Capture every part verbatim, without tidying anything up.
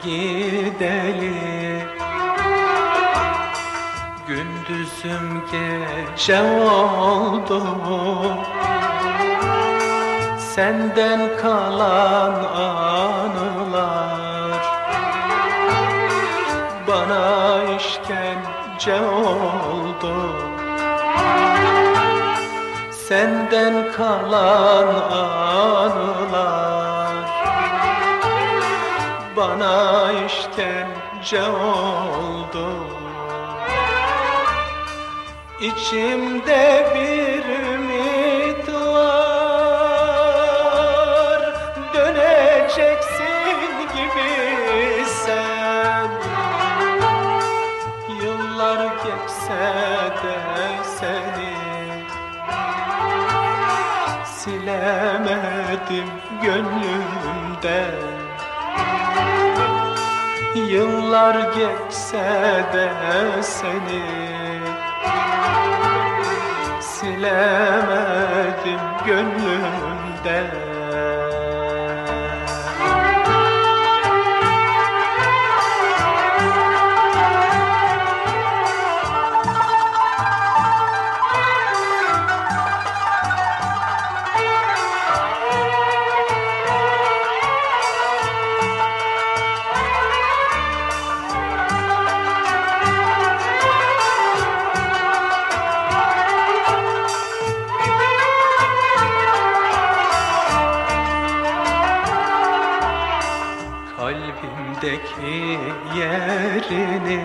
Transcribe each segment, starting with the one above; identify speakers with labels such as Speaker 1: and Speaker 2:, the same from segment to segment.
Speaker 1: gideli. Gündüzüm gece oldu, senden kalan anılar bana işkence oldu. Senden kalan anılar bana işkence oldu. İçimde bir ümit var, döneceksin gibi sen. Yıllar geçse de seni silemedim gönlümden. Yıllar geçse de seni silemedim gönlümden. Kalbimdeki yerini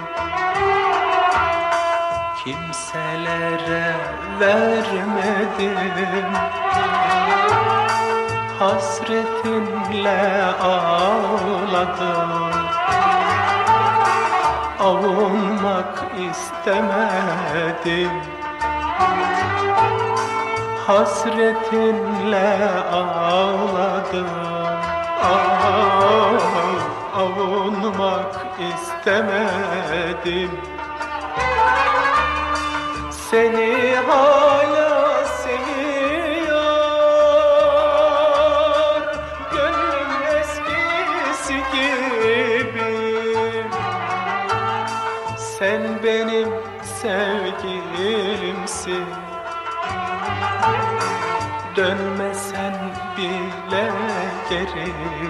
Speaker 1: kimselere vermedim. Hasretinle ağladım, avunmak istemedim. Hasretinle ağladım, ah, avunmak istemedim. Seni hala seviyor, gönlüm eskisi gibi. Sen benim sevgilimsin, dönmesen bile geri.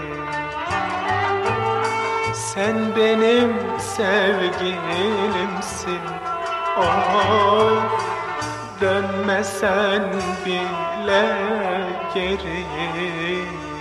Speaker 1: Sen benim sevgilimsin, oh, dönmesen bile geri.